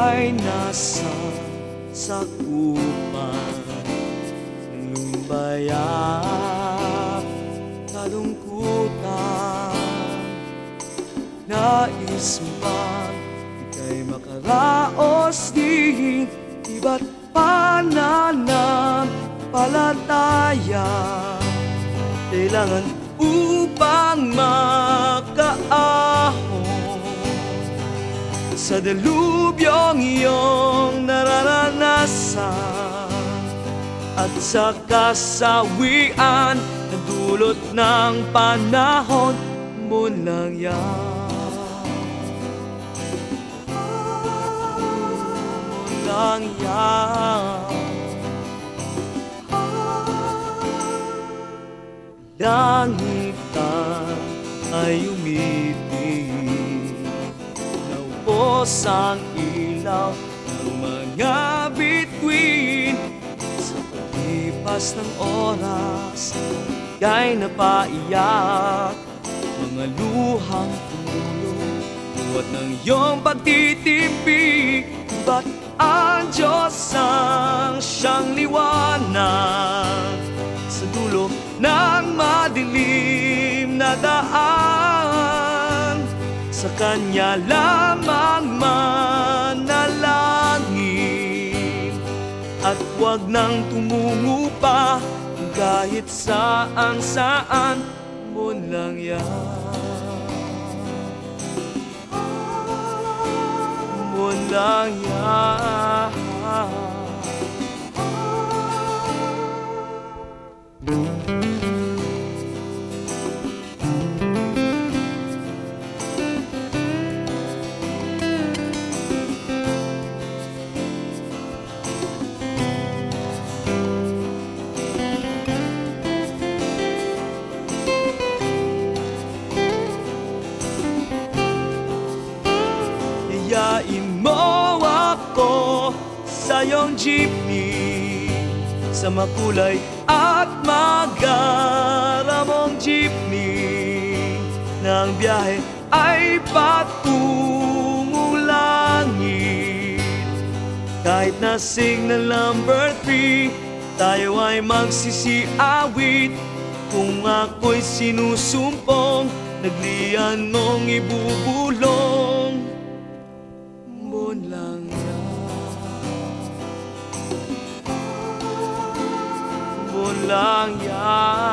ay nasa sakupan ng lumbayak kalungkutan. Nais mo bang ika'y makaraos di iba't pananampalataya? Kailangan upang makaahon sa delubyong iyong nararanasan at sa kasawian na dulot ng panahon mo lang yan. Lang yan. Langitan ay umiting, naubos ang ilaw ng mga bituin. Sa paglipas ng oras, ika'y napaiyak, mga luhang tumulo, buhat ng iyong pagtitimpi. Ba't ang Diyos ang siyang liwanag sa dulo ng madilim na daan? Sa Kanya lamang manalangin at huwag nang tumungo pa kahit saan-saan mo lang yan. Mo lang yan. Yayain mo ako sa iyong jeepney, sa makulay at magaramong jeepney, na ang biyahe ay patungong langit. Kahit na signal number 3, tayo ay magsisiawit. Kung ako'y sinusumpong, naglian mong ibubulong mo lang yan. Mo lang yan.